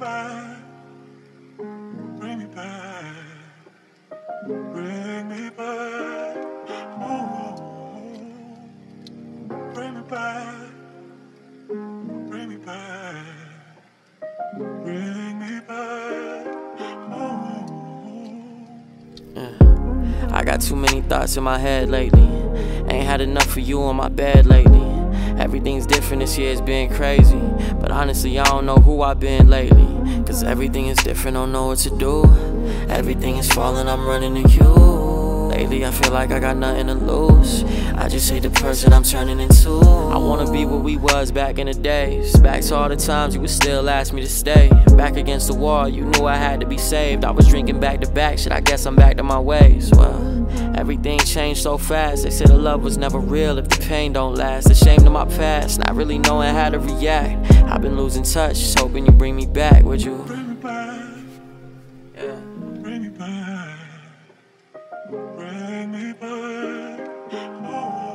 back, bring me back, bring me back, oh, bring me back, bring me back, bring me back, oh. I got too many thoughts in my head lately. Ain't had enough of you on my bed lately. Everything's different this year, it's been crazy. But honestly, I don't know who I've been lately. Cause everything is different, don't know what to do. Everything is falling, I'm running to you. Lately I feel like I got nothing to lose. I just hate the person I'm turning into. I wanna be what we was back in the days. Back to all the times you would still ask me to stay. Back against the wall, you knew I had to be saved. I was drinking back to back, shit, I guess I'm back to my ways. Well, everything changed so fast. They said the love was never real if the pain don't last. Ashamed of my past, not really knowing how to react. I've been losing touch, just hoping you bring me back, would you? Bring me back, Yeah. bring me back, bring me back, oh,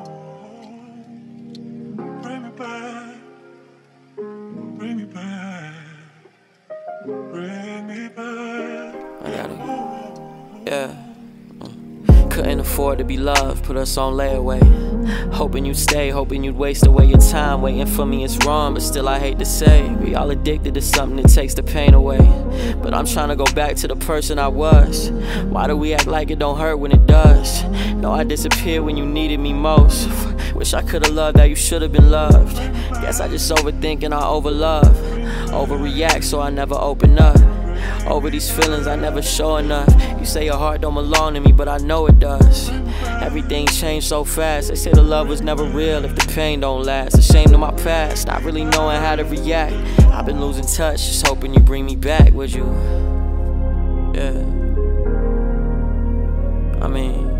bring me back, bring me back, bring me back, I got it. oh. Yeah. Couldn't afford to be loved, put us on layaway. Hoping you'd stay, hoping you'd waste away your time. Waiting for me is wrong, but still I hate to say we all addicted to something that takes the pain away. But I'm trying to go back to the person I was. Why do we act like it don't hurt when it does? No, I disappeared when you needed me most. Wish I could've loved that you should've been loved. Guess I just overthink and I overlove. Overreact so I never open up. Over these feelings I never show enough. You say your heart don't belong to me, but I know it does. Everything changed so fast. They say the love was never real if the pain don't last. Ashamed of my past, not really knowing how to react. I've been losing touch, just hoping you bring me back, would you? Yeah. I mean